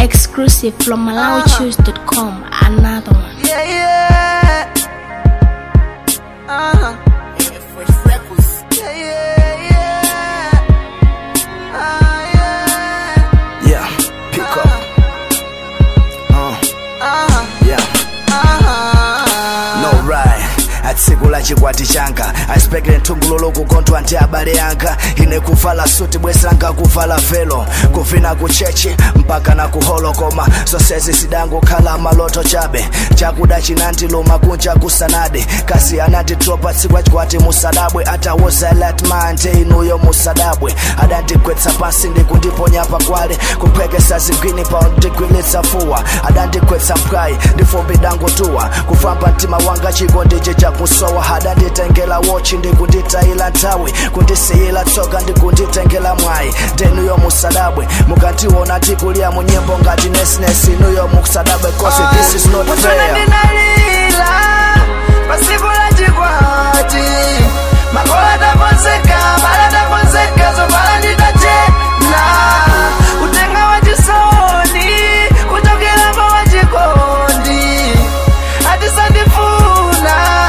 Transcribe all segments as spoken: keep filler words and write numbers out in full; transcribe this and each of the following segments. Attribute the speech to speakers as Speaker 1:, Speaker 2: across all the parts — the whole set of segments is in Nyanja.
Speaker 1: Exclusive from Malawi Choose dot com. Another one.
Speaker 2: Yeah, yeah. Uh-huh.
Speaker 3: Fresh Records.
Speaker 2: Yeah, yeah, yeah. Uh, yeah.
Speaker 3: Yeah, pick up. Uh,
Speaker 2: Uh-huh.
Speaker 3: yeah.
Speaker 2: Uh-huh.
Speaker 3: No right. Atsikula chikwati changa aspekele ntungululo kukontwa ndi abale yanga ine kuvala suti bwesanga kuvala velo kuvina kuchechi mpaka na kuholo koma zonsezi sidangu khala maloto chabe chakuda chinandiluma kunja kusanade kasi anati dropa tsikwa chikwati musadabwe atawoza let mante inuyo musadabwe adandigwetsa pansi ndikundiponya pakwale kuphwekesa zigwini pa ndigwilitsa fuwa adandigwetsa mpwayi ndifumbi dangotuwa kufamba mtima wanga chiko ndije kusowa hada nditengela wochi ndikunditayila nthawi kundisiyila tsoka ndikunditengela mwayi ndenuyo musadabwe mukantiona tikulia munyimbo ngati nesinesi inuyo musadabwe cause this is not fair.
Speaker 2: Ndinalila pasipo la chikwati makola takonzeka mala takonzeka zopala nditachena utenga wa chisoni kuchokera pa wachikondi atisandifuna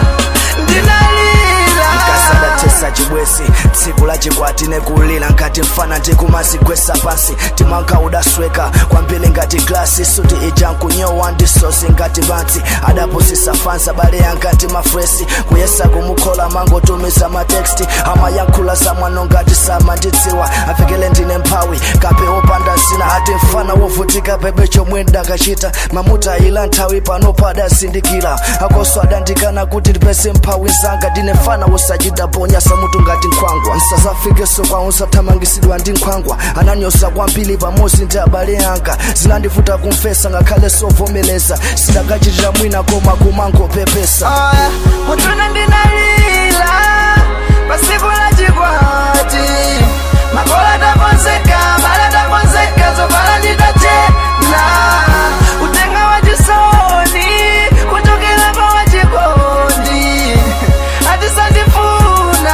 Speaker 3: chibwesi tsiku la chikwati nekulila ngati mfana ndikumazigwesa pansi timanga udasweka kwambiri ngati glasi suti ija nkunyowa ndisosi ngati bantsi adapusisa fansa bale yanga ndi mafresi kuyesa kumukhola mangotumiza mateksti amayankhula samwano ngati samandidziwa afikele ndine mphawi kape opanda zina ati mfana wovutika pepe chomwe ndakachita mamuta ila nthawi pano padazindikira akoso adandikana kuti ndipese mphawi zanga ndine mfana wosachita ponya samutu ngati nkhwangwa nsazafike sokwa unsathamangisidwa ndi nkhwangwa ananyoza kwambiri pamodzi ndi abale yanga zinandivuta kumfesa ngakhale sovomeleza sidakachitira mwina koma kumangopepesa.
Speaker 2: Oh, yeah. Mutuna ndinalila pasipo la chikwati makola takonzeka mala takonzeka zopala nditachena utenga wa chisoni kuchokera pa wachikondi atisandifuna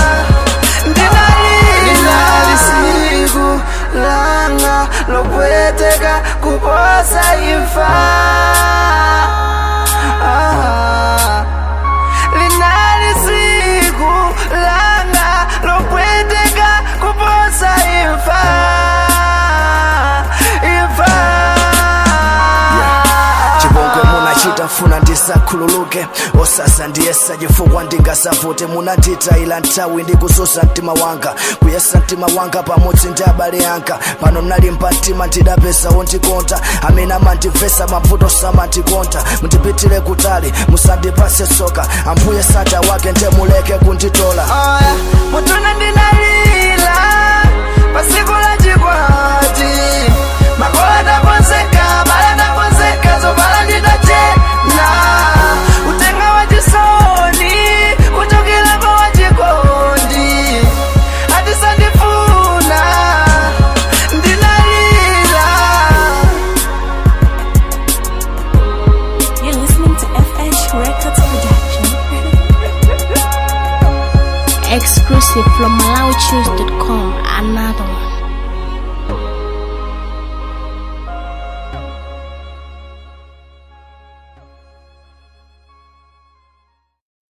Speaker 2: ndinalila lisiku langa lopweteka kuposa imfa. Ah, linali siku langa lopweteka kuposa imfa imfa.
Speaker 3: chipongwe munachita mfuna ndisakhululuke osasa ndiyesa chifukwa ndingasavute munandita ila nthawi ndikuzuza mtima wanga kuyesa mtima wanga pamodzi ndi abale yanga pano mnalimba mtima ndidapeza wondikonda amene amandimvesa mavuto samandikonda mundipitire kutali musandipase soka ambuye sata wake ndemuleke kunditola.
Speaker 2: Oh, yeah. Mutuna ndinalila pasipo la chikwati makola takonzeka mala takonzeka zopala nditachena utenga wa chisoni kuchokera pa wachikondi atisandifuna ndinalila.
Speaker 1: You're listening to F H Records Production. Exclusive from Malawi Choose dot com. Another one.